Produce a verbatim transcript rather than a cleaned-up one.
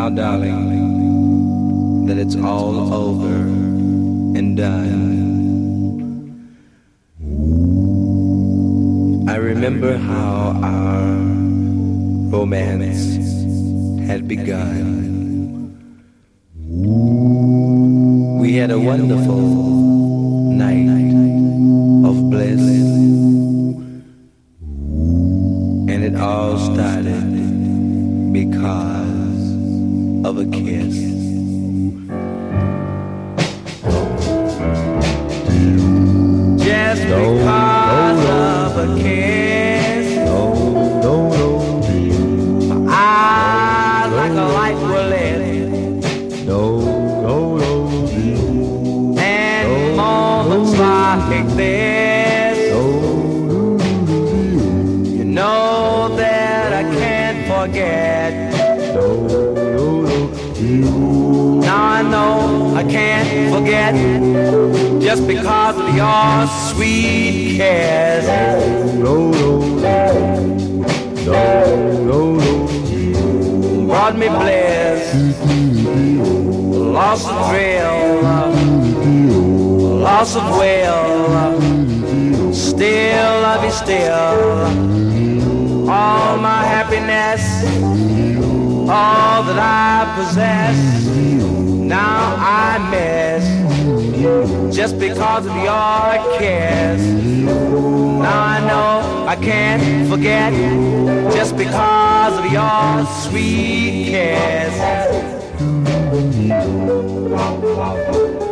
now, darling, that it's all over and done, I remember how our romance had begun. We had a wonderful night of bliss, and it all started because of a kiss. Just because of a kiss. My eyes like a light were lit. And moments like this, you know that I can't forget. Now I know I can't forget, just because of your sweet kiss. Brought me bliss, loss of thrill, loss of will. Still love you still, all my happiness, all that I possess, now I miss, just because of your kiss. Now I know I can't forget, just because of your sweet kiss.